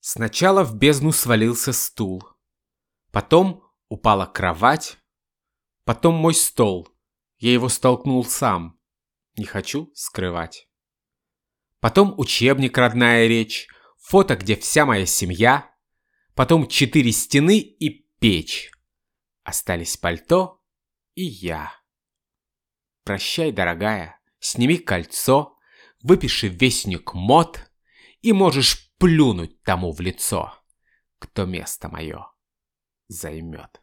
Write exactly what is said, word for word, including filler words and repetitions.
Сначала в бездну свалился стул, потом упала кровать, потом мой стол, я его столкнул сам, не хочу скрывать. Потом учебник «Родная речь», фото, где вся моя семья, потом четыре стены и печь. Остались пальто и я. Прощай, дорогая, сними кольцо, выпиши вестник мод, и можешь плюнуть тому в лицо, кто место мое займет.